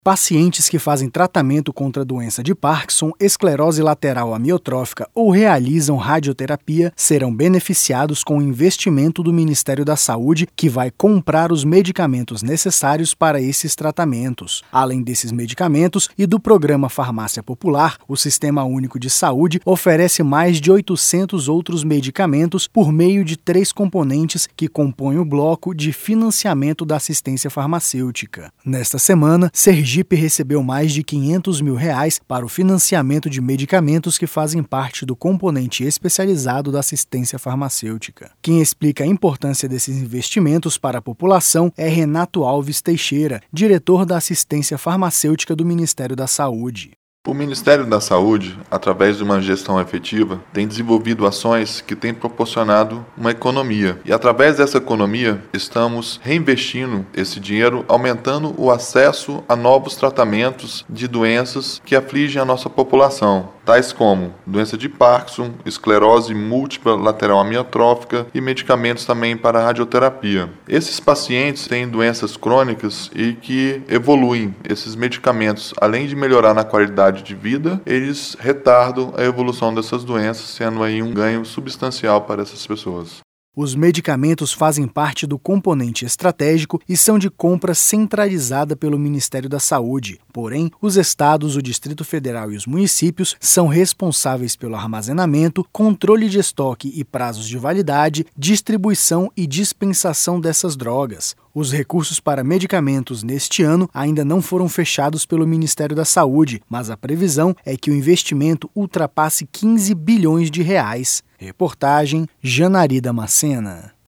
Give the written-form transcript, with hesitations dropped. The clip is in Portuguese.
Pacientes que fazem tratamento contra a doença de Parkinson, esclerose lateral amiotrófica ou realizam radioterapia serão beneficiados com o investimento do Ministério da Saúde, que vai comprar os medicamentos necessários para esses tratamentos. Além desses medicamentos e do programa Farmácia Popular, o Sistema Único de Saúde oferece mais de 800 outros medicamentos por meio de 3 componentes que compõem o bloco de financiamento da assistência farmacêutica. Nesta semana, Sergipe recebeu mais de R$500 mil para o financiamento de medicamentos que fazem parte do componente especializado da assistência farmacêutica. Quem explica a importância desses investimentos para a população é Renato Alves Teixeira, diretor da assistência farmacêutica do Ministério da Saúde. O Ministério da Saúde, através de uma gestão efetiva, tem desenvolvido ações que têm proporcionado uma economia. E através dessa economia, estamos reinvestindo esse dinheiro, aumentando o acesso a novos tratamentos de doenças que afligem a nossa população, tais como doença de Parkinson, esclerose múltipla lateral amiotrófica e medicamentos também para radioterapia. Esses pacientes têm doenças crônicas e que evoluem. Esses medicamentos, além de melhorar na qualidade de vida, eles retardam a evolução dessas doenças, sendo aí um ganho substancial para essas pessoas. Os medicamentos fazem parte do componente estratégico e são de compra centralizada pelo Ministério da Saúde. Porém, os estados, o Distrito Federal e os municípios são responsáveis pelo armazenamento, controle de estoque e prazos de validade, distribuição e dispensação dessas drogas. Os recursos para medicamentos neste ano ainda não foram fechados pelo Ministério da Saúde, mas a previsão é que o investimento ultrapasse R$15 bilhões. Reportagem Janari Damascena.